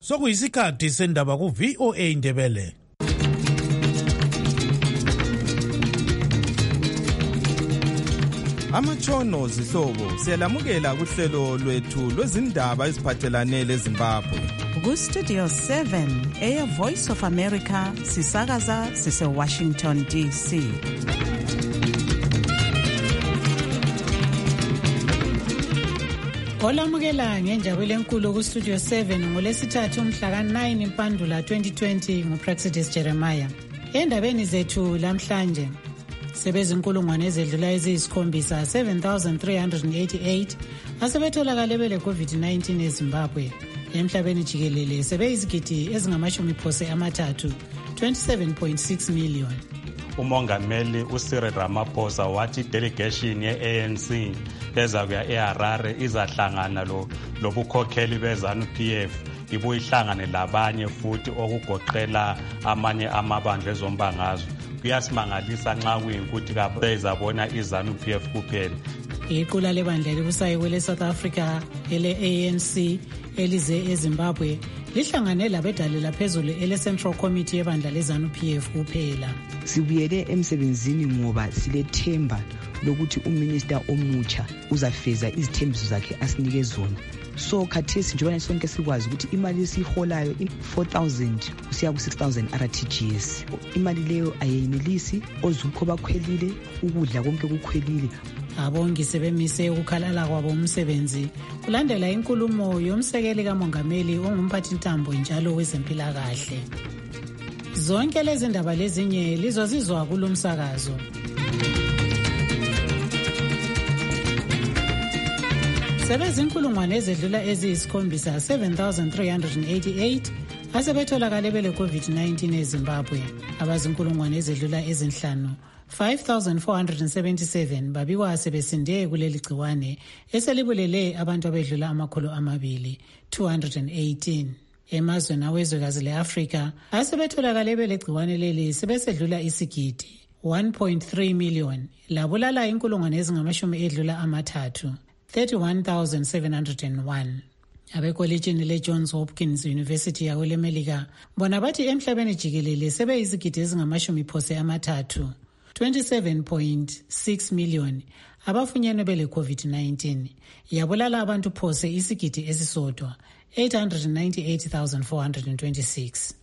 Sokuyisikhathi sendaba ku VOA Indebele. Amatshono zihlobo siyalamukela kuhlelo lwethu lwezindaba eziphathelane leZimbabwe. Ku Studio 7 Air Voice of America sisakaza sise Washington DC. Olamukela ngenjabulo enkulu ku Studio 7 ngolesithathu mhla ka9 Mpandula 2020 nguPraxidis Jeremiah. Endabeni zethu lamhlanje sebezinkulungwane ezedlula eziyisikhombisa 7,388 asebetholakale bele COVID-19 eZimbabwe. Emhlabeni jikelele sebeyizigidi ezingama-30 27.6 million. Umongameli uCyril Ramaphosa wathi delegation ye-ANC ezakuya eHarare izahlangana lobukhokheli beZANU-PF ibuyihlangane labanye futhi okugoqela amanye amabandla ezombangazwe. Kuyasimangalisa nxa kuyikuthi bezabona iZANU-PF kuphela. Iqula lebandla elibusayo kwele South Africa ele-ANC elize eZimbabwe lihlangane labedale laphezulu ele-Central Committee yebandla leZANU-PF kuphela. Sibuyele emsebenzini ngoba silethemba lokuthi uminister omutsha uzafeza izithembiso zakhe asinike zona. So khathesi njengoba sonke sikwazi ukuthi imali esiholayo 4,000 kusiya ku 6,000 RTGS. Imali leyo ayenelisi, ozukho bakhwelile, ukudla konke kukhwelile. Abongi sebemise ukukhalala kwabo umsebenzi kulandela inkulumo yomsekeli kamongameli ongumphathintambo njalo wezempilakahle. Zonke lezi ndaba lezinye lizozizwa kulomsakazo. Sebezinkulungwane ezedlula eziyisikhombisa 7,388 asebetholakale bele COVID-19 eZimbabwe. Abazinkulungwane ezedlula ezinhlanu 5,477 babikwa sebesinde kuleli gciwane eselibulele abantu abedlula 218. Emazweni awezwekazi le-Afrika asebetholakale bele gciwane leli sebesedlula isigidi 1.3 million labulala inkulungwane ezingama-30 31,701. Abekolitshini le-Johns Hopkins University yakwelemelika bona bathi emhlabeni jikelele sebeyizigidi ezingama-30 27.6 million abafunyenwe bele COVID-19 yabulala abantu phose isigidi esisodwa 898,426.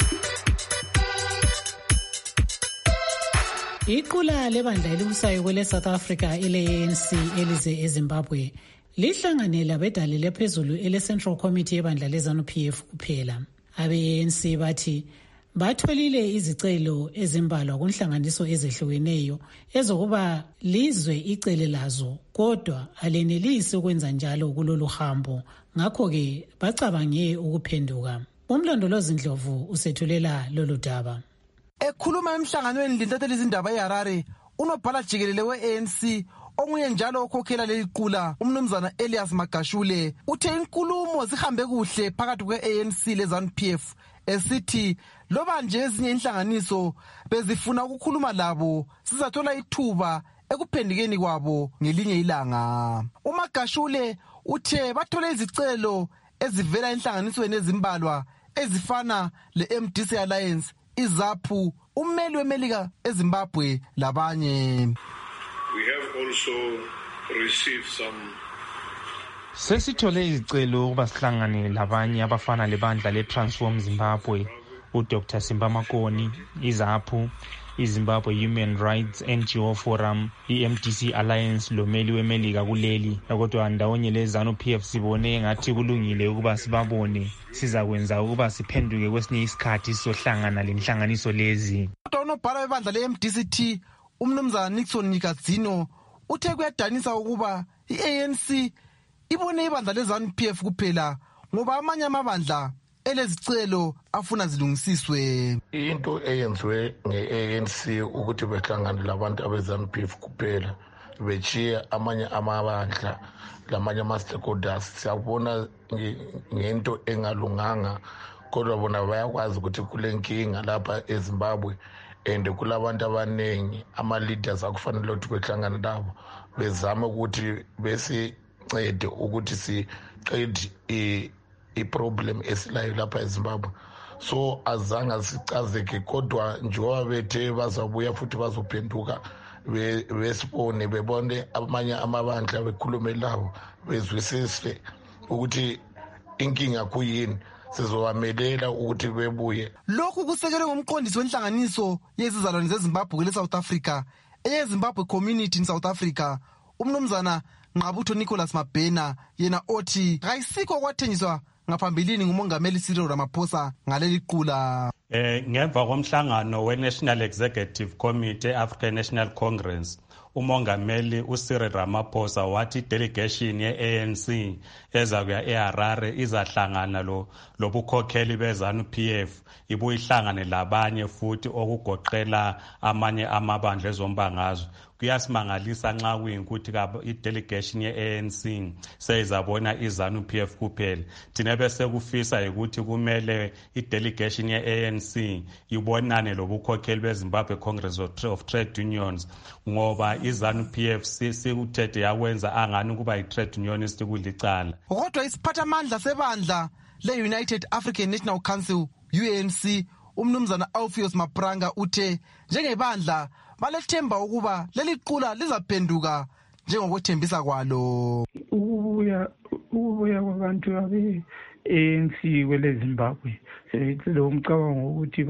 Iqula lebandla elibusayo kwele South Africa ele-ANC elize eZimbabwe lihlangane labedale lephezulu ele-Central Committee yebandla leZANU-PF kuphela. Abe-ANC bathi batholile izicelo ezimbalwa kunhlanganiso ezehlukeneyo ezokuba lizwe icele lazo kodwa alenelisi ukwenza njalo kulolu hambo, ngakho-ke bacabange ukuphenduka. Umlondolozi Ndlovu usethulela lolu daba. Ekhuluma emhlanganweni lintatheli izindaba eHarare, unobhala jikelele we-ANC onguye njalo okhokhela leli qula umnumzana Elias Magashule uthe inkulumo zihambe kuhle phakathi kwe-ANC leZANU-PF esithi loba nje ezinye inhlanganiso bezifuna ukukhuluma labo sizathola ithuba ekuphendukeni kwabo ngelinye ilanga. uMagashule uthe bathole izicelo ezivela enhlanganisweni ezimbalwa ezifana le-MDC Alliance, iZAPU, ummeli wemelika eZimbabwe labanye. We have also received some. Sesithole izicelo ukuba sihlangane labanye abafana lebandla le-Transform Zimbabwe, uDr. Simba Makoni, iZAPU, iZimbabwe Human Rights NGO Forum, iMDC Alliance lomeli wemelika kuleli. Kodwa ndawonye leZANU-PF sibone ngathi kulungile ukuba sibabone, sizakwenza ukuba siphenduke kwesinye isikhathi sizohlangana lenhlanganiso lezi. Kodwa unobhala webandla le-MDCT umnumzana Nixon Nikazino uthe kuyadanisa ukuba i-ANC ibone ibandla leZANU-PF kuphela ngoba amanye amabandla elezicelo afuna zilungisiswe. Into eyenziwe nge-ANC ukuthi behlangane labantu abeZANU-PF kuphela bechiya amanye amabandla lamanye ama-stakeholders, siyabona ngento engalunganga, kodwa bona bayakwazi ukuthi kule nkinga lapha eZimbabwe and kulabantu abaningi ama-leaders akufanele ukuthi behlangane labo bezame ukuthi besincede ukuthi siqede iproblem esilayo lapha eZimbabwe. So azange sicazeke, kodwa njengoba bethe bazabuya futhi bazophenduka besibone bebone amanye amabandla bekhulume lawo bezwisise ukuthi inkinga kuyini, sizobamelela ukuthi bebuye. Lokhu kusekelwe ngumqondisi wenhlanganiso yezizalwane zeZimbabwe kwele South Africa, eyeZimbabwe Community in South Africa, umnumzana Nqabutho Nicholas Mabhena, yena othi kayisikho kwathenjiswa ngaphambilini ngumongameli Cyril Ramaphosa ngaleli qula. Ngemva komhlangano we-National Executive Committee African National Congress, umongameli uCyril Ramaphosa wathi delegation ye-ANC ezakuya eHarare izahlangana lobukhokheli beZANU-PF ibuye ihlangane labanye futhi okugoqela amanye amabandla ezombangazwe. Kuyasimangalisa nxa kuyikuthi i-delegation ye-ANC seyizabona iZANU-PF kuphela. Thina bese kufisa ukuthi kumele i-delegation ye-ANC ibonane lobukhokheli beZimbabwe Congress of Trade Unions, ngoba iZANU-PF sikuthethe yakwenza angani kuba yi-trade unionist kulicala. Kodwa isiphathamandla sebandla le-United African National Council UNC, umnumzana Alpheus Mapranga, uthe njengebandla balethemba ukuba leli qula lizaphenduka njengokwethembisa kwalo. Ukubuya kwabantu abe-ANC kwele Zimbabwe sebethile umcabango ukuthi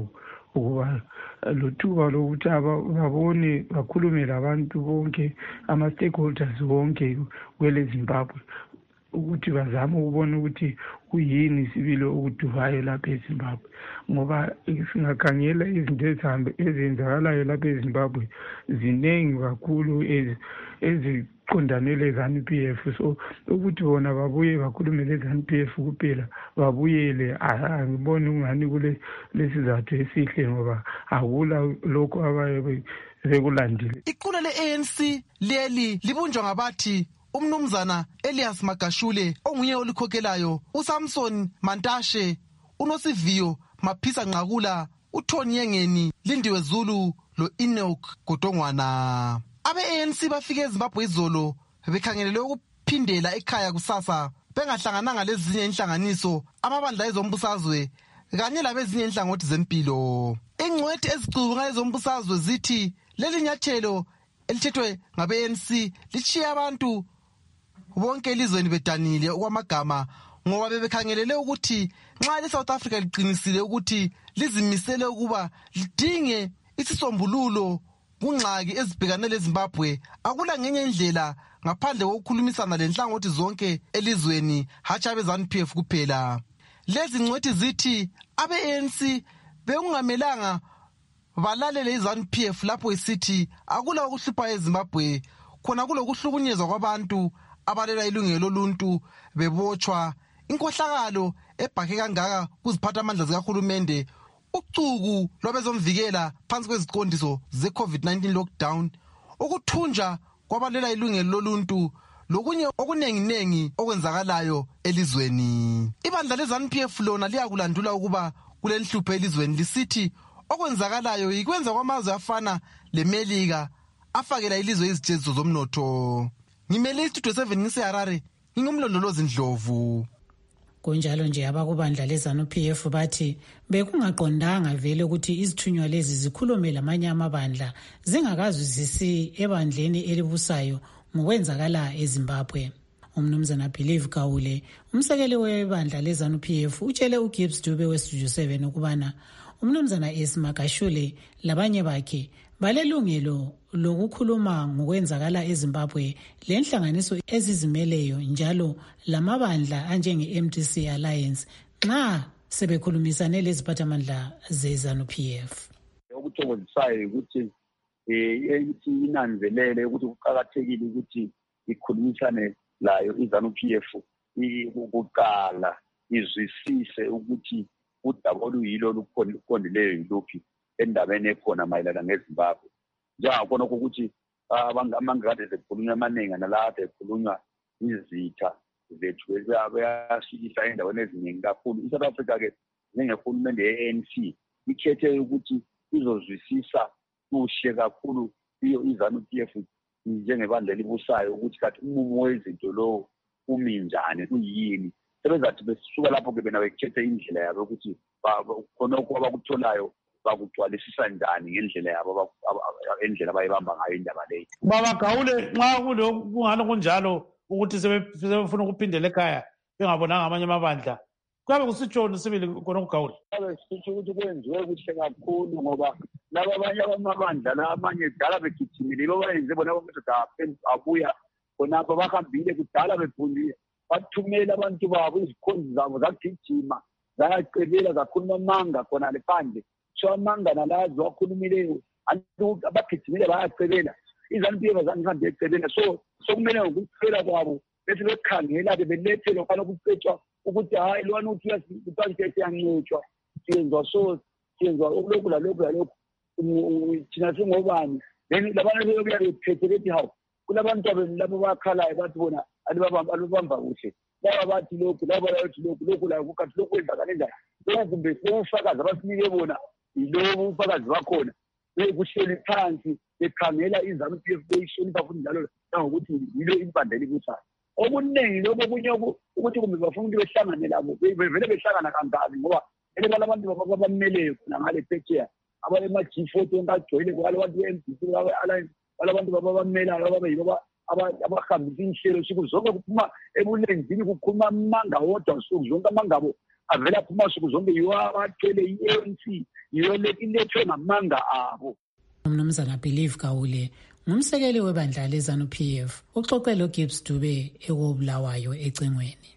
ukuba lothuba lokuthi babone bakhulume labantu bonke, ama-stakeholders bonke kwele Zimbabwe, ukuthi bazame ukubona ukuthi kuyini sibili okuduvayo lapha eZimbabwe. Ngoba singakhangela izinto ezenzakalayo lapha eZimbabwe ziningi kakhulu eziqondane leZANU-PF. So ukuthi bona babuye bakhulume leZANU-PF kuphela, babuyele, angiboni ungani kule lesizathu esihle, ngoba akula lokho abaye bekulandile. Iqula le-ANC leli libunjwa ngabathi umnumzana Elias Magashule, onguye olikhokhelayo, uSamson Mantashe, uNosiviyo Maphisa Nqakula, uThoni Yengeni, Lindiwe Zulu lo-Enoch Godongwana. Abe-ANC bafike eZimbabwe izolo bekhangelele ukuphindela ekhaya kusasa, bengahlangananga lezinye inhlanganiso, amabandla ezombusazwe kanye labezinye inhlangothi zempilo. Ingcwethi ezicubunga ezombusazwe zithi leli nyathelo elithethwe ngabe-ANC lichiye abantu bonke elizweni bedanile okwamagama, ngoba bebekhangelele ukuthi nxa le-South Africa liqinisile ukuthi lizimisele ukuba lidinge isisombululo kungxaki ezibhekane leZimbabwe, akula ngenye indlela ngaphandle kokukhulumisana lenhlangothi zonke elizweni, hatshi abe-ZANU-PF kuphela. Lezi ngcwethi zithi abe-ANC bekungamelanga balalele iZANU-PF lapho isithi akula ukuhlupha eZimbabwe, khona kulokuhlukunyezwa kwabantu abalela ilungelo loluntu bebotshwa, inkohlakalo ebhake kangaka kuziphatha amandla zikahulumende, ucuku lwabezomvikela phansi kweziqondiso ze-COVID-19 lockdown, ukuthunja kwabalela ilungelo loluntu, lokunye okunenginengi okwenzakalayo elizweni. Ibandla leZANU-PF lona liyakulandula ukuba kulenhlupho elizweni, lisithi okwenzakalayo yikwenza kwamazwe afana leMelika afakela ilizwe izitsheziso zomnotho. Ngimele istudio 7 ngiseHarare, ngingumlondolozi Ndlovu. Kunjalo nje abakubandla leZANU-PF bathi bekungaqondanga vele ukuthi izithunywa lezi zikhulume lamanye amabandla zingakazwisisi ebandleni elibusayo ngokwenzakala eZimbabwe. Umnumzana Believe Kawule, umsekeli webandla leZANU-PF, utshele uGibbs Dube westudio 7 ukubana umnumzana Magashule labanye bakhe balelungelo lokukhuluma ngokwenzakala eZimbabwe lenhlanganiso ezizimeleyo njalo lamabandla anjenge-MDC Alliance nxa sebekhulumisane leziphathamandla zeZANU-PF. Okuthokozisayo ukuthi inanzelele ukuthi kuqakathekile ukuthi ikhulumisane layo iZANU-PF ukuqala izwisise ukuthi udaba oluyilo oluqondileyo yiluphi endabeni ekhona mayelana ngeZimbabwe. Njengakhona ukuthi amangade zekhulunywa amaningi nalapha ekhulunywa izitha zethu bayashikisa endaweni eziningi kakhulu. ISouth Africa-ke njengehulumende ye-ANC ikhethe ukuthi izozwisisa kuhle kakhulu iZANU-PF njengebandla elibusayo ukuthi kathi umumo wezinto lowo umi njani, kuyini sebezathi besuka lapho-ke bena bekhethe indlela yabo ukuthi khonokho abakutholayo bakugcwalisisa njani ngendlela yabo endlela abayibamba ngayo indaba leyo. Baba Gawule, nxa kungani kunjalo ukuthi sebefuna ukuphindela ekhaya bengabonanga amanye amabandla, kuyabe kusitshoni sibili khona kuGawule? Kuyabe kusitsho ukuthi kwenziwe kuhle kakhulu ngoba laba abanye amabandla la amanye kudala begijimile yibo bayenze bona ukuthi abuya khonapho bahambile kudala bephundile bathumela abantu babo izikhonzi zabo zagijima zayacebela zakhuluma amanga khona lephandle. So amanga nalazo wakhulumileyo abagijimile bayacebela iZANU-PF azangihambe ecebela. So kumele ukucela kwabo bese bekhangela-ke belethele khona ukucetshwa ukuthi hayi lwana uthi uyanqotshwa siyenziwa so siyenziwa okulokhu lalokhu thina singobani. Then labantu beyokuya bephethe bethi hawu kulabantu labo bakhalayo bathi bona alibamba kuhle laba bathi lokhu laba bathi lokhu la kukathi lokhu kwenzakala njani. Lokhu kumbe ubufakazi abasinike bona yilobo ubufakazi bakhona bekuhleli phansi bekhangela iZANU-PF beyihlonipha futhi njalo nangokuthi yilo impandela ibuthayo. Okuningi lokho okunye ukuthi kumbe bafuna ukuthi behlangane labo bevele behlangana kangabi ngoba ele balabantu babameleyo khona ngale phetsheya abama-G40 onke agcwele kwalabantu be-MDC balabantu babamelayo ababeyibo abahambisa inhlelo suku zonke kuphuma ebulenzini kukhuluma amanga wodwa suku zonke amangabo avela aphuma suku zonke yiwo abathwele i-ANC yiyo ilethwe ngamanga abo. Umnumzana Believe Gawule ngumsekeli webandla leZANU-PF uxoxe loGibbs Dube ekobulawayo ecingweni.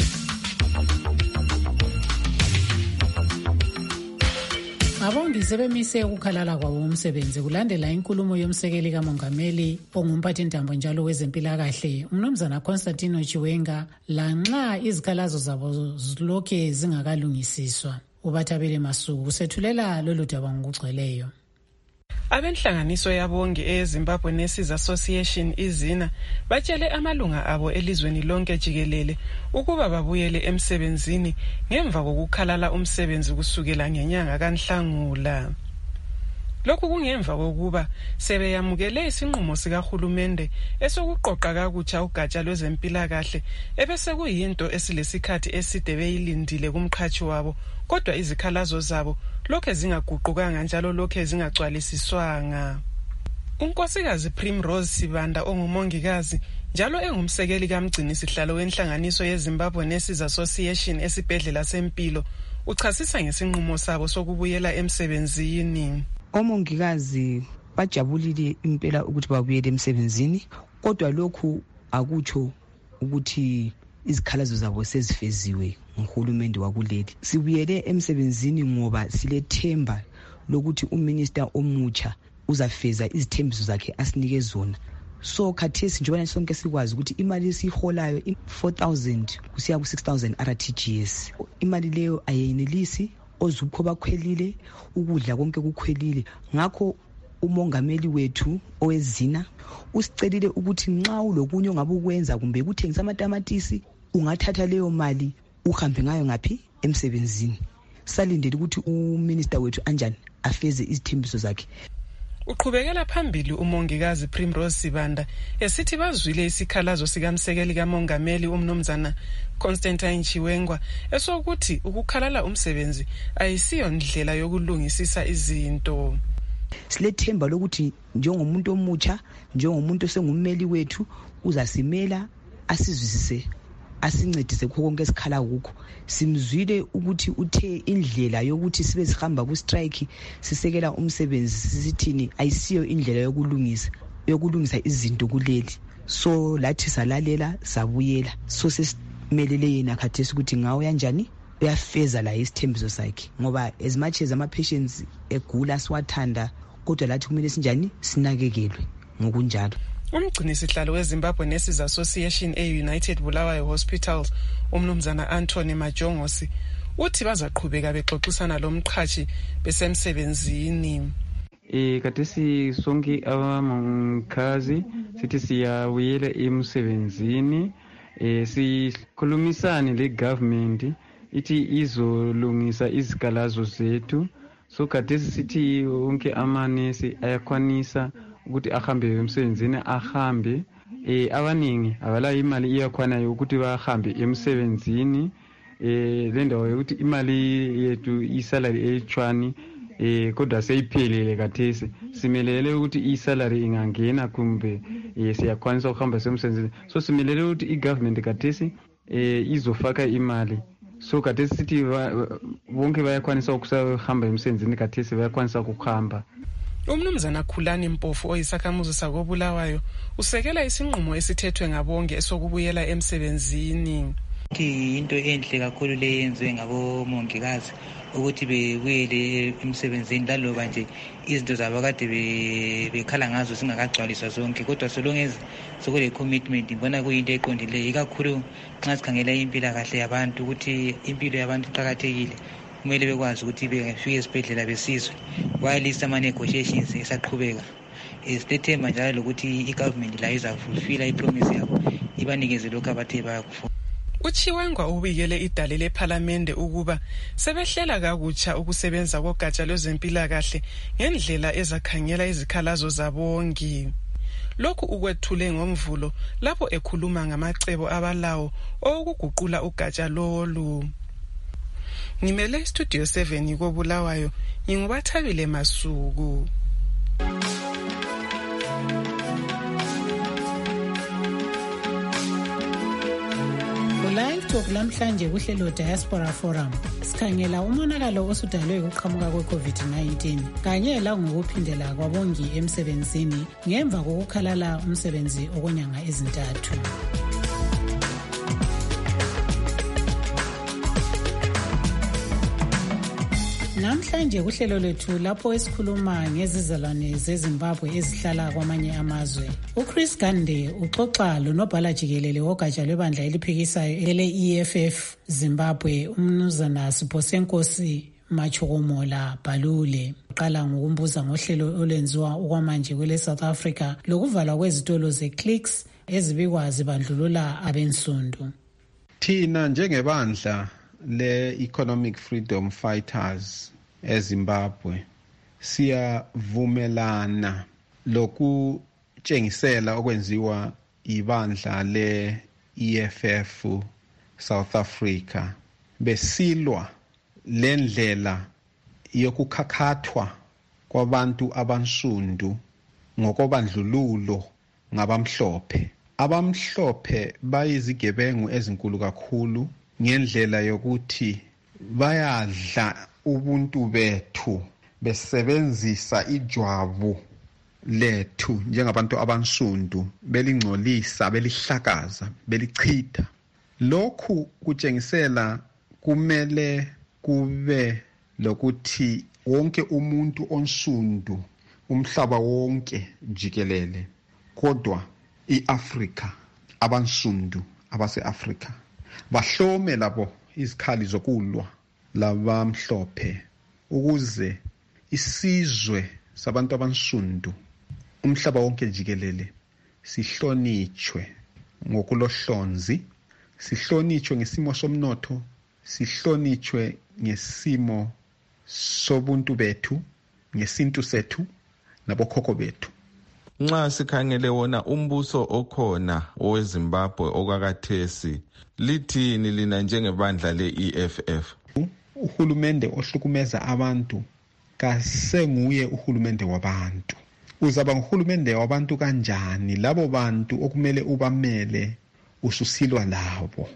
Abongi sebemise ukukhalala kwabo umsebenzi kulandela inkulumo yomsekeli kamongameli ongumphathintambo njalo wezempilakahle umnumzana Constantino Chiwenga lanxa izikhalazo zabo zilokhe zingakalungisiswa. uBathabele Masuku usethulela lolu daba ngokugcweleyo. Abenhlanganiso yabongi eZimbabwe Nurses Association izina batshele amalunga abo elizweni lonke jikelele ukuba babuyele emsebenzini ngemva kokukhalala umsebenzi kusukela ngenyanga kaNhlangula. Lokhu kungemva kokuba sebeyamukele isinqumo sikahulumende esokuqoqa kakutsha ugatsha lwezempilakahle ebese kuyinto esilesikhathi eside beyilindile kumqhathi wabo kodwa izikhalazo zabo lokho zingaguqukanga njalo lokho zingagcwalisiswanga. Unkosikazi Primrose Sibanda ongumongikazi njalo engumsekeli kamgcini sihlalo wenhlanganiso yeZimbabwe Nurses Association esibhedlela sempilo uchasisa ngesinqumo sabo sokubuyela emsebenzini. Omongikazi bajabulile impela ukuthi babuyele emsebenzini kodwa lokhu akutsho ukuthi izikhalazo zabo sezifeziwe nguhulumende wakuleli. Sibuyele emsebenzini ngoba silethemba lokuthi uminister omutsha uzafeza izithembiso zakhe asinike zona. So khathesi njengoba sonke sikwazi ukuthi imali esiholayo 4,000 kusiya ku 6,000 RTGS. Imali leyo ayenelisi ozukho bakhwelile ukudla konke kukhwelile. Ngakho umongameli wethu owezina usicelile ukuthi nxa ulokunye ongabe ukwenza kumbe ukuthengisa amatamatisi ungathatha leyo mali uhambe ngayo ngaphi emsebenzini. Salindele ukuthi uminister wethu anjani afeze izithembiso zakhe. Uqhubekela phambili umongikazi Primrose Sibanda esithi bazwile isikhalazo sikamsekeli kamongameli umnumzana Constantine Chiwenga esokuthi ukukhalala umsebenzi ayisiyo indlela yokulungisisa izinto. Silethemba lokuthi njengomuntu omutsha njengomuntu osengummeli wethu uzasimela asizwisise asincedise konke esikhala kukho. Simzwile ukuthi uthe indlela yokuthi sibe sihamba ku strike sisekela umsebenzi sisithini ayisiyo indlela yokulungisa izinto kuleli. So lathi salalela sabuyela. So sesimelele yena khathesi ukuthi ngawo kanjani uyafeza la isithembiso sakhe ngoba as much as ama patients egula siwathanda kodwa lathi kumele sinjani sinakekelwe ngokunjalo. Umgcini sihlalo weZimbabwe Nurses Association e-United Bulawayo Hospitals umnumzana Anthony Majongosi uthi bazaqhubeka bexoxisana lomqhashi besemsebenzini. Khathesi sonke abamongikazi sithi siyabuyela emsebenzini sikhulumisane le-government ithi izolungisa izikhalazo zethu. So khathesi sithi wonke amanesi ayakwanisa ukuthi ahambe emsebenzini ahambe abaningi abalayo imali iyakhwanayo ukuthi bahambe emsebenzini le ndawo yokuthi imali yethu isalary etshwani kodwa seyiphelele kathesi simelele ukuthi isalary ingangena kumbe siyakwanisa ukuhamba semsebenzini so simelele ukuthi igovernment kathesi izofaka imali so kathesi sithi bonke bayakwanisa ukuhamba emsebenzini kathesi bayakwanisa ukuhamba. Umnumzana Khulani Mpofu oyisakhamuzi sakobulawayo usekela isinqumo esithethwe ngabonke esokubuyela emsebenzini. Into enhle kakhulu leyenziwe ngabomongikazi ukuthi bebuyele emsebenzini laloba nje izinto zabo kade bekhala ngazo singakagcwaliswa zonke kodwa solongeze sokule commitment ngibona kuyinto eqondileyo ikakhulu nxa sikhangela impilo kahle yabantu ukuthi impilo yabantu iqhakathekile kumele bekwazi ukuthi bengafika esibhedlela besizwe while some negotiations esaqhubeka esithemba njalo ukuthi igovernment la izafulfilla ipromise yabo ibanikeze lokho abathe bayakufuna. Uchiwengwa ubikele idale lePhalamende ukuba sebehlela kakutsha ukusebenza kogatsha lwezempilakahle ngendlela ezakhangela izikhalazo zabongi. Lokhu ukwethule ngomvulo lapho ekhuluma ngamacebo abalawo okuguqula ugatsha lolu. Ngimele Studio 7 kobulawayo ngingubathabile Masuku. Live Talk lamhlanje kuhlelo Diaspora Forum sikhangela umonakalo osudalwe ukuqhamuka kwe-COVID-19 kanye langokuphindela kwabongi emsebenzini ngemva kokukhalala umsebenzi okwenyanga ezintathu. Namhlanje kuhlelo lethu lapho esikhuluma ngezizalwane zeZimbabwe ezihlala kwamanye amazwe. uChris Gande uxoxa lonobhala jikelele wogatsha lwebandla eliphikisayo ele-EFF Zimbabwe umnumzana Siposenkosi Machokomola Balule. Uqala ngokumbuza ngohlelo olwenziwa okwamanje kwele South Africa lokuvalwa kwezitolo zeClicks ezibikwa zibandlulula abensundu. Thina njengebandla le-Economic Freedom Fighters eZimbabwe siyavumelana lokutshengisela okwenziwa ibandla le-EFF South Africa besilwa lendlela yokukhakhathwa kwabantu abansundu ngokobandlululo ngabamhlophe. Abamhlophe bayizigebengu ezinkulu kakhulu ngendlela yokuthi bayadla ubuntu bethu besebenzisa ijwabu lethu njengabantu abansundu belingcolisa belihlakaza belichitha. Lokhu kutshengisela kumele kube lokuthi wonke umuntu onsundu umhlaba wonke jikelele kodwa iAfrika abansundu abase-Afrika bahlome labo izikhali zokulwa labamhlophe ukuze isizwe sabantu abansundu umhlaba wonke jikelele sihlonitshwe ngokulohlonzi, sihlonitshwe ngesimo somnotho, sihlonitshwe ngesimo sobuntu bethu, ngesintu sethu nabokhokho bethu. Nxa sikhangele wona umbuso okhona oweZimbabwe okwakathesi lithini lina njengebandla le-EFF? Uhulumende ohlukumeza abantu kasenguye uhulumende wabantu. Uzaba nguhulumende wabantu kanjani labo bantu okumele ubamele ususilwa labo?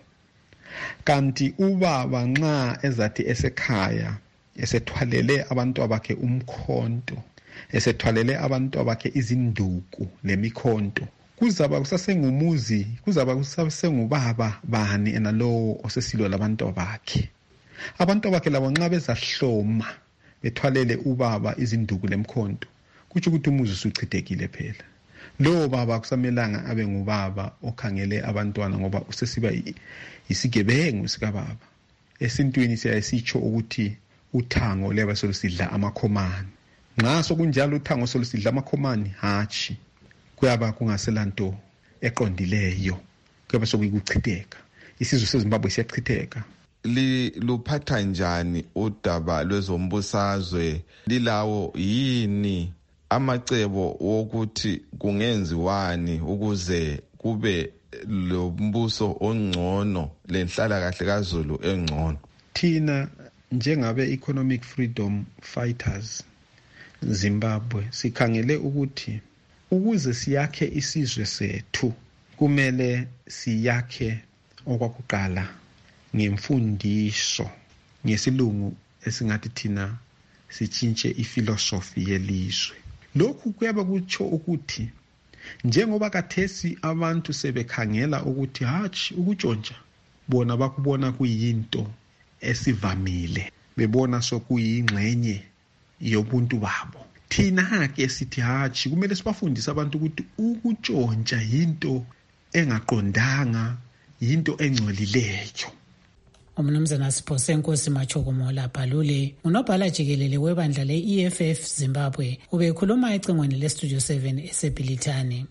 Kanti ubaba nxa ezathi esekhaya esethwalele abantu abakhe umkhonto, esethwalele abantu abakhe izinduku lemikhonto, kuzaba kusasengumuzi, kuzaba kusasengubaba bani enalowo osesilwa labantu abakhe. Abantu abakhe labo nxa bezahloma bethwalele ubaba izinduku lemkhonto kutsho ukuthi umuzi usuchithekile phela. Lo baba kusamelanga abe ngubaba okhangele abantwana ngoba usesiba isigebengu sikababa. Esintwini siyasitsho ukuthi uthango leba solusidla amakhomani. Nxa sokunjalo uthango solusidla amakhomani hatshi kuyaba kungaselanto eqondileyo, kuyaba sokuchitheka. Isizwe seZimbabwe siyachitheka. Luphatha njani udaba lwezombusazwe? Lilawo yini amacebo wokuthi kungenziwani ukuze kube lo mbuso ongcono lenhlala kahle kaZulu engcono. Thina njengabe economic freedom fighters Zimbabwe sikhangele ukuthi ukuze siyakhe isizwe sethu kumele siyakhe okwakuqala ngemfundiso, ngesilungu esingathi thina sitshintshe ifilosofi yelizwe. Lokhu kuyaba kutsho ukuthi njengoba kathesi abantu sebekhangela ukuthi hatshi ukutshontsha, bona bakubona kuyinto esivamile, bebona sokuyingxenye yobuntu babo. Thina ke sithi hatshi kumele sibafundise abantu ukuthi ukutshontsha yinto engaqondanga, yinto engcolileyo. Umnumzana Sipho Nkosi Machokomola Bhalule, unobhala jikelele webandla le-EFF Zimbabwe, ubekhuluma ecingweni le-Studio 7 eseBhilithani.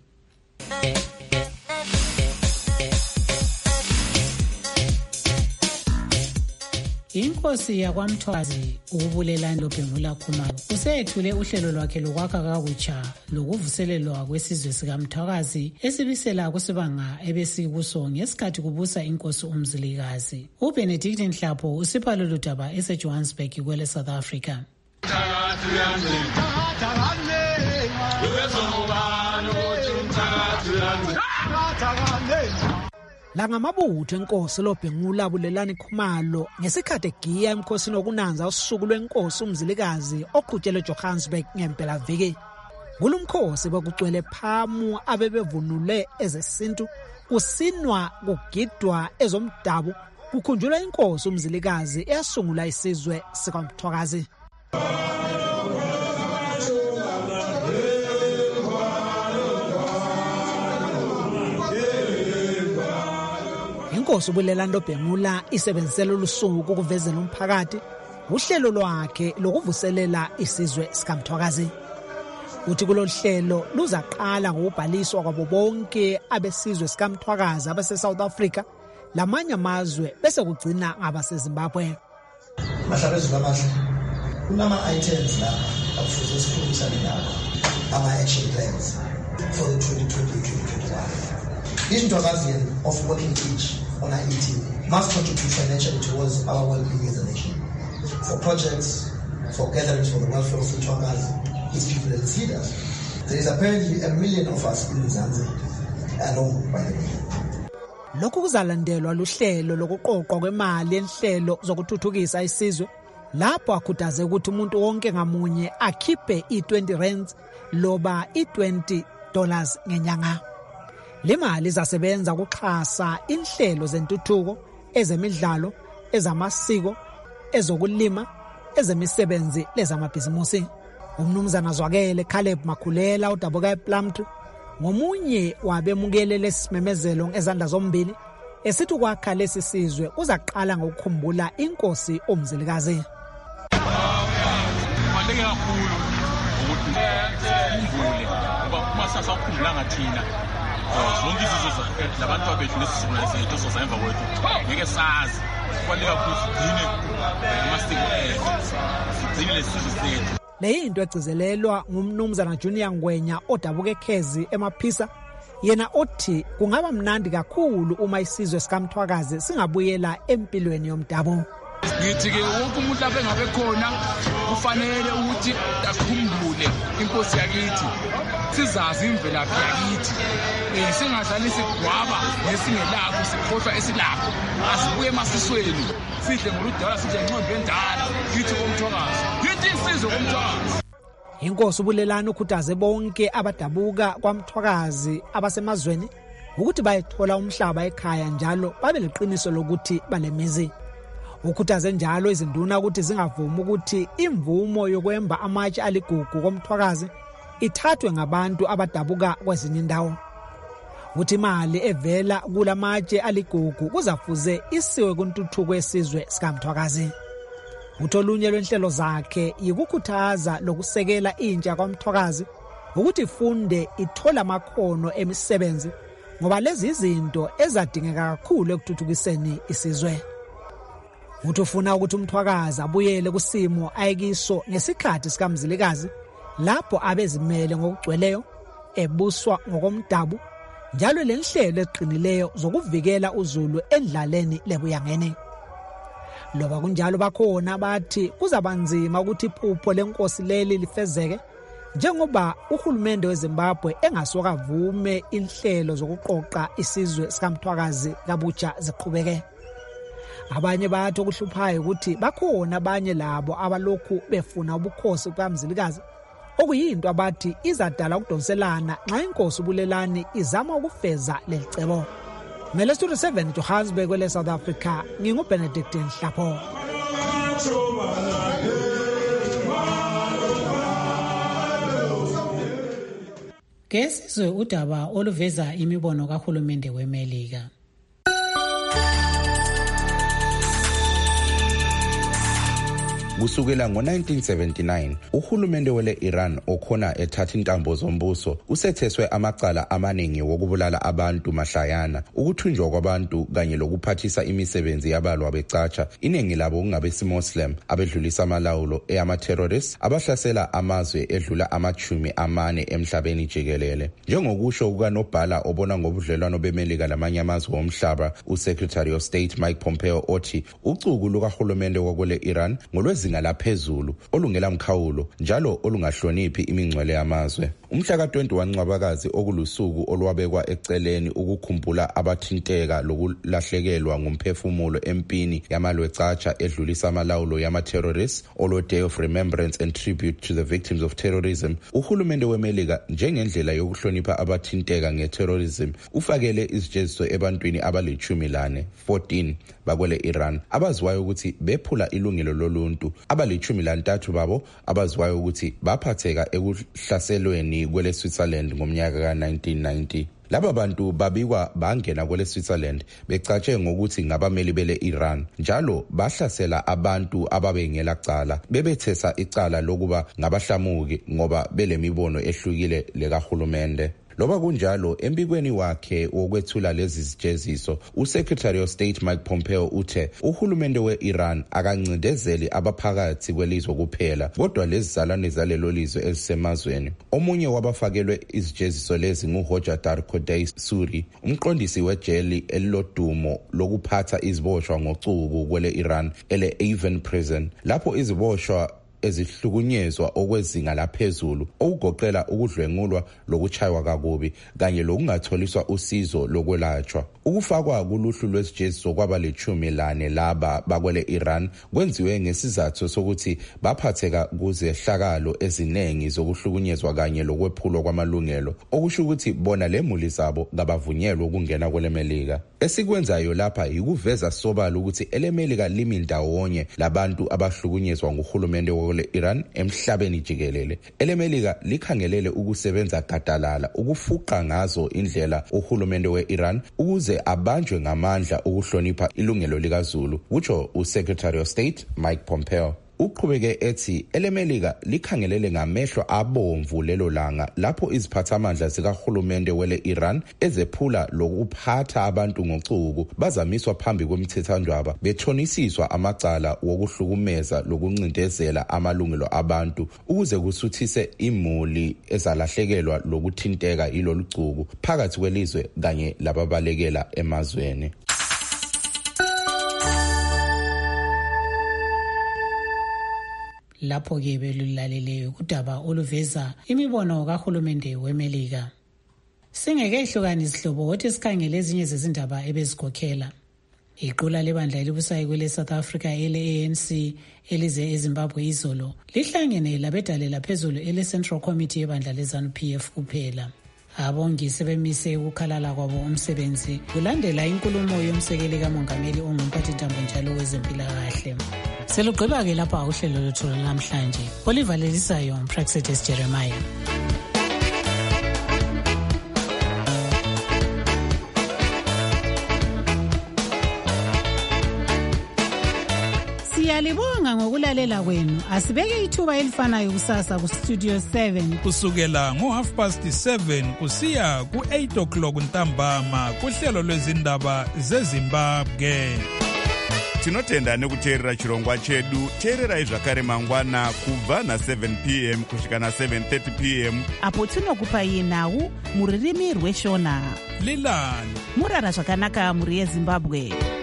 Inkosi yakwaMthwazi ukubulelani loBhengula Khumalo usethule uhlelo lwakhe lokwakha kakutsha lokuvuselelwa kwesizwe sikaMthwakazi esibisela kusibanga ebesikuso ngesikhathi kubusa inkosi uMzilikazi. uBenedict Nhlapho usipha lolu daba eseJohannesburg kwele South Africa. La ngamabutho enkosi loBhengula Bulelani Khumalo ngesikhathi egiya emkhosini okunanza usuku lwenkosi uMzilikazi oqhutshelwe eJohannesburg ngempela viki. Kulumkhosi bekucwele phamu abebevunule ezesintu, kusinwa kugidwa ezomdabu, kukhunjulwa inkosi uMzilikazi eyasungula isizwe sikaMthwakazi. Inkosi uBulelani loBhengula isebenzisela ulusuku ukuvezela umphakathi uhlelo lwakhe lokuvuselela isizwe sikaMthwakazi. Uthi kulolu hlelo luzaqala ngokubhaliswa kwabo bonke abesizwe sikaMthwakazi abase-South Africa, lamanye amazwe bese kugcina ngabaseZimbabwe. Bahlabezulu abahle, kunama-items la akufuze sikhulumisane nabo, ama-action plans for the 2020-2021. Each Mthwakazian of working age on IET must contribute financially towards our well-being as a nation, for projects, for gatherings for the welfare of Mthwakazi, its people and its leaders. There is apparently 1 million of us in Mzansi alone, by the way. Lokhu kuzalandelwa luhlelo lokuqoqwa kwemali yenhlelo zokuthuthukisa isizwe, lapho akhuthaze ukuthi umuntu wonke ngamunye akhiphe i-20 rands loba i-$20 ngenyanga. Le mali izasebenza ukuxhasa inhlelo zentuthuko, ezemidlalo, ezamasiko, ezokulima, ezemisebenzi lezamabhizimusi. Umnumzana Zwakele Caleb Makhulela udabuka ePlumtree ngomunye wabemukele lesimemezelo ngezandla zombili, esithi ukwakha lesi sizwe kuzaqala ngokukhumbula inkosi uMzilikazi. Kubaluleke kakhulu ukuthi ukhumbule ngoba uma sasakhumbulanga thina zonke izizwe labantu abethu nesizwe sethu sozaemva kwethu ngeke sazi. Kubaluleke kakhulu sigcine amasiko ethu, sigcine lesizwe sethu. Leyinto egcizelelwa ngumnumzana Junior Ngwenya odabuka eKhezi eMaphisa, yena othi kungaba mnandi kakhulu uma isizwe sikaMthwakazi singabuyela empilweni yomdabu. Ngithi ke wonke umuntu lapha engabe khona kufanele ukuthi akhumbule inkosi yakithi, sizazi imvelaphi yakithi, singadlali sigwaba nesingelakho sikhohlwa esilapho, asibuye emasisweni sidle ngoludala sidle ngqondo endala ngithi koMthwakazi, ngithi isizwe koMthwakazi. Inkosi uBulelani ukhuthaze bonke abadabuka kwaMthwakazi abasemazweni ukuthi bayethola umhlaba ekhaya njalo babe leqiniso lokuthi balemizi. Ukhuthaze njalo izinduna ukuthi zingavumi ukuthi imvumo yokwemba amatshe aligugu koMthwakazi ithathwe ngabantu abadabuka kwezinye indawo. Uthi imali evela kulamatshe aligugu kuzafuze isiwe kuntuthuko yesizwe sikaMthwakazi. Utholunye lwenhlelo zakhe yikukhuthaza lokusekela intsha kwaMthwakazi ukuthi ifunde ithola amakhono emisebenzi, ngoba lezi izinto ezadingeka kakhulu ekuthuthukiseni isizwe. Uthi ufuna ukuthi uMthwakazi abuyele kusimo ayekiso ngesikhathi sikaMzilikazi, lapho abezimele ngokugcweleyo, ebuswa ngokomdabu, njalo lenhlelo eqinileyo zokuvikela uZulu endlaleni lebuyangene. Loba kunjalo bakhona abathi kuzabanzima ukuthi iphupho lenkosi leli lifezeke njengoba uhulumende weZimbabwe engasokavume inhlelo zokuqoqa isizwe sikaMthwakazi kabutsha ziqhubeke. Abanye bathi okuhluphayo ukuthi bakhona abanye labo abalokhu befuna ubukhosi bukaMzilikazi, okuyinto abathi izadala ukudonselana nxa inkosi uBulelani izama ukufeza lelicebo. Ngele Studio 7 Johannesburg kwele South Africa, nginguBenedict Nhlapho. Kesizwe udaba oluveza imibono kahulumende weMelika. Kusukela ngo-1979 uhulumende wele-Iran okhona ethatha intambo zombuso usetheswe amacala amaningi wokubulala abantu mahlayana, ukuthunjwa kwabantu kanye lokuphathisa imisebenzi yabalwa becatsha, iningi labo kungabesimoslim abedlulisa amalawulo eyama-terrorists abahlasela amazwe edlula ama-40 emhlabeni jikelele. Njengokusho kukanobhala obona ngobudlelwano beMelika lamanye amazwe omhlaba, uSecretary of State Mike Pompeo othi ucuku lukahulumende wakwele-Iran ngolwezi laphezulu olungela mkhawulo njalo olungahloniphi imingcwele yamazwe. Umhla ka-21 Ncwabakazi okulusuku olwabekwa eceleni ukukhumbula abathinteka lokulahlekelwa ngumphefumulo empini yamalwecatsha edlulisa amalawulo yama-terrorists, olo Day of Remembrance and Tribute to the Victims of Terrorism. Uhulumende weMelika njengendlela yokuhlonipha abathinteka nge-terrorism ufakele izijeziso ebantwini abali-14 bakwele Iran abaziwayo ukuthi bephula ilungelo loluntu, abali-13 babo abaziwayo ukuthi baphatheka ekuhlaselweni kwele Switzerland ngomnyaka ka-1990. Laba bantu babikwa bangena kwele Switzerland becatshe ngokuthi ngabameli bele Iran, njalo bahlasela abantu ababengela cala, bebethesa icala lokuba ngabahlamuki ngoba belemibono ehlukile lekahulumende. Loba kunjalo, embikweni wakhe wokwethula lezi zijeziso, uSecretary of State Mike Pompeo uthe uhulumende we-Iran akancindezeli abaphakathi kwelizwe kuphela, kodwa lezi zalwane zalelo lizwe ezisemazweni. Omunye wabafakelwe izijeziso lezi nguHojadar Kodai Suri, umqondisi wejeli elilodumo lokuphatha iziboshwa ngocuku kwele Iran ele Avon Prison, lapho iziboshwa ezihlukunyezwa okwezinga laphezulu okugoqela ukudlwengulwa lokuchaywa kakubi kanye lokungatholiswa usizo lokwelatshwa. Ukufakwa kuluhlu lwesijeziso kwabali-14 laba bakwele Iran kwenziwe ngesizathu sokuthi baphatheka kuzehlakalo ezinengi zokuhlukunyezwa kanye lokwephulwa kwamalungelo, okusho ukuthi bona lemuli zabo kabavunyelwe ukungena kwele Melika. Esikwenzayo lapha yikuveza sobala ukuthi elemelika limi ndawonye labantu abahlukunyezwa nguhulumende kwele Iran emhlabeni jikelele. Elemelika likhangelele ukusebenza gadalala ukufuqa ngazo indlela uhulumende we-Iran ukuze abanjwe ngamandla ukuhlonipha ilungelo likaZulu, utsho uSecretary of State Mike Pompeo. Uqhubeke ethi elemelika likhangelele ngamehlo abomvu lelo langa lapho iziphathamandla zikahulumende wele Iran ezephula lokuphatha abantu ngocuku bazamiswa phambi kwemithethwandaba bethonisiswa amacala wokuhlukumeza lokuncindezela amalungelo abantu ukuze kusuthise imuli ezalahlekelwa lokuthinteka ilolu cuku phakathi kwelizwe kanye lababalekela emazweni. Lapho-ke belulaleleyo kudaba oluveza imibono kahulumende weMelika. Singekehlukanisi isihlobo wothi sikhangele ezinye zezindaba ebezikhokhela. Iqula lebandla elibusayo kwele South Africa ele-ANC elize eZimbabwe izolo lihlangene labedalela phezulu ele-Central Committee yebandla leZANU-PF kuphela. Abongi sebemise ukukhalala kwabo umsebenzi kulandela inkulumo yomsekeli kamongameli ongumphathintambo njalo wezempilakahle. Selugqiba-ke lapha uhlelo lwethu namhlanje. Olivalelisayo Praxedes Jeremiah. Siyalibonga ngokulalela kwenu. Asibeke ithuba elifanayo kusasa ku Studio 7 kusukela ngo7:30 kusiya ku8 o'clock ntambama kuhlelo lwezindaba zeZimbabwe. tinotenda nekuteerera chirongwa chedu. Teererai zvakare mangwana kubva na7 p.m. kusvika na7:30 p.m. apo tinokupai nhau mururimi rweshona. Lilani murara zvakanaka muri yeZimbabwe.